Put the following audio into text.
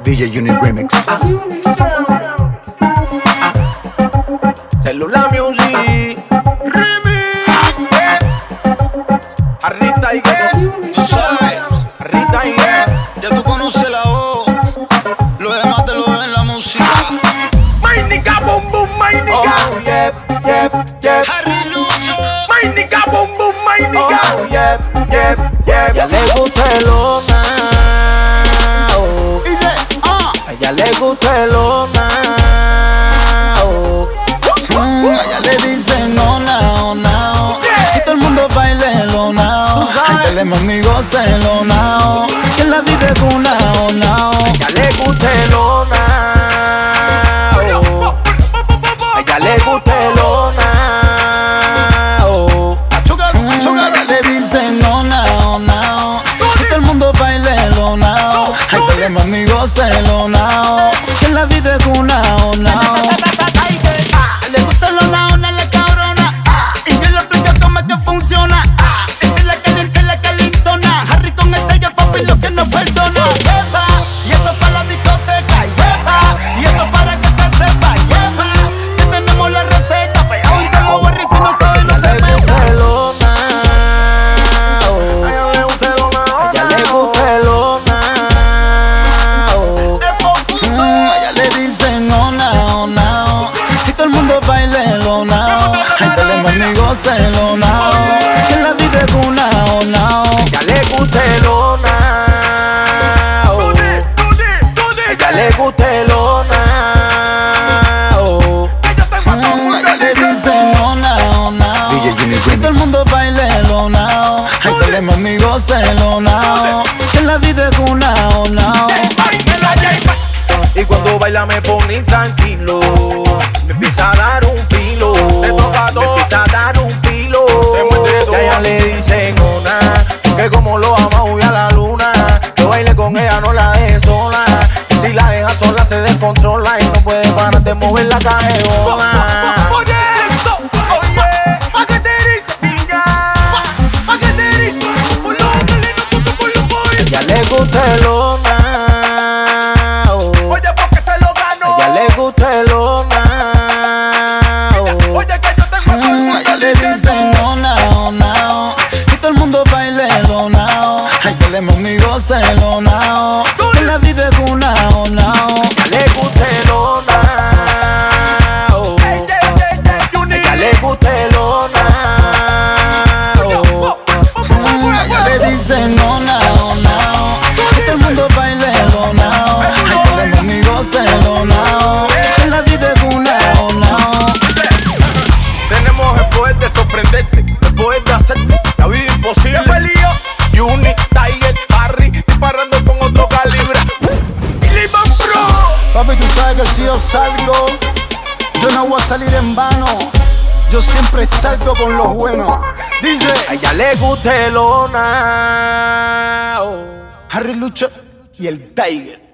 DJ Unit Remix. Celular Music Remix. Harry Tiger, Tú sabes, Harry Tiger. ya tú conoces la voz. Lo demás te lo doy en la música. My nigga boom boom, my nigga. Oh, yep, yep, yep. Harry Lucho. My nigga boom boom, my nigga. Oh, yep, yep, yep. Ya le gusta el onao. Dice, A ella le gusta el onao. a ella le dicen onao, onao. Y todo el mundo baila el onao. Ay, dale mami, goza el onao. Que la vida es una onao. Ya le gusta el onao. A ella le gusta el onao. Ella le dicen onao, onao. Y todo el mundo baila el onao. Ay, dale mami, goza el onao. Que la vida es una onao. Le gusta el onao, no la cabrona. Y yo le explico cómo es que funciona. Esta es la caliente, la calentona. Harry con estrella, papi, lo que no perdona. Yepa, y esto para la discoteca. Yepa, y esto para que se sepa. Yepa, que tenemos la receta. Pegado en todos los barrios si no saben lo que Le gusta pesa. el onao. A ella le gusta el onao. A ella le gusta el onao. A ella le dicen onao, onao. Y todo el mundo baila el onao. Ay, dale mami, goza el onao. Que la vida es una onao. Ya le gusta el onao. Ella le gusta el onao. A ella le dicen onao, onao. DJ Unit Y todo el Remix. mundo baila el onao. Ay, dale mami, goza el onao. Que la vida es una onao. Y cuando baila me pone intranquilo. Me empieza a dar un filo. Me empieza a dar un filo. Y a ella le dicen ona, que como lo ama voy a la luna. Que baile con ella, no la deje sola. Y si la deja sola se descontrola y no puede parar de mover la cajera. Oye esto, oye, ¿pa' qué te dice niña? ¿Pa' qué te dice? Por lo que le no toco por los boys. Ella le gusta el onao. Oye, porque se lo ganó. Ella le gusta el onao. Oye, que yo tengo todo el A mundo ella le dicen onao, onao. Y todo el mundo baila el onao. Ay, dale mami, goza el onao. Que la vida es una onao. Ella le gusta el onao. Ella le gusta el onao. A ella le dicen onao, onao. Y todo el mundo baila el onao. Ay, dale mami, goza el onao. Que la vida es una onao. Tenemos el poder de sorprenderte, el poder de hacerte la vida imposible. ¿Qué fue lío? Unit, Tiger, Harry, disparando con otro calibre. Liban Pro. Papi, tú sabes que si yo salgo, yo no voy a salir en vano. Yo siempre salgo con los buenos. Dice A ella le gusta el onao. Harry Lucho y el Tiger.